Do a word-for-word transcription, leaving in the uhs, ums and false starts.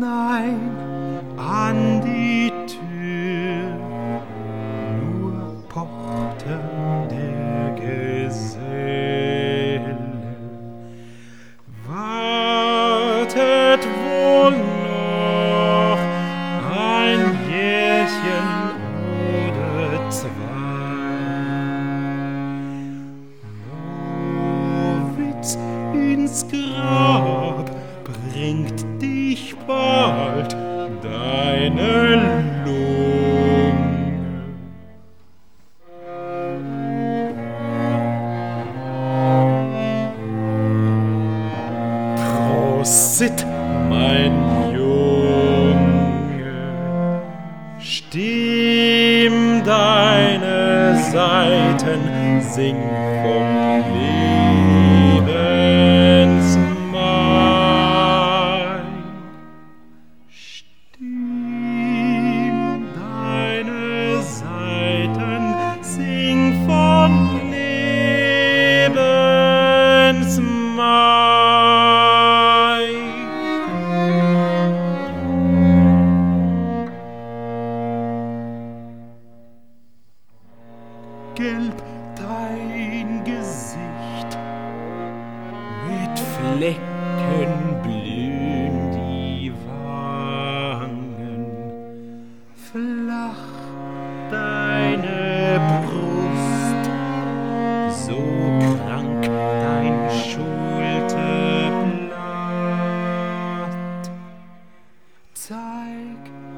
nein, an die Tür nur pochte der Geselle. Wartet wohl noch ein Jährchen oder zwei. Moritz ins Grab bringt dich bald deine Lunge. Prosit, mein Junge, stimm deine Saiten, sing vom Lebensmain. Stimm deine Saiten, sing vom Lebensmain. Gelb dein Gesicht, mit Flecken blühen die Wangen, flach deine Brust, so krank dein Schulterblatt. Zeig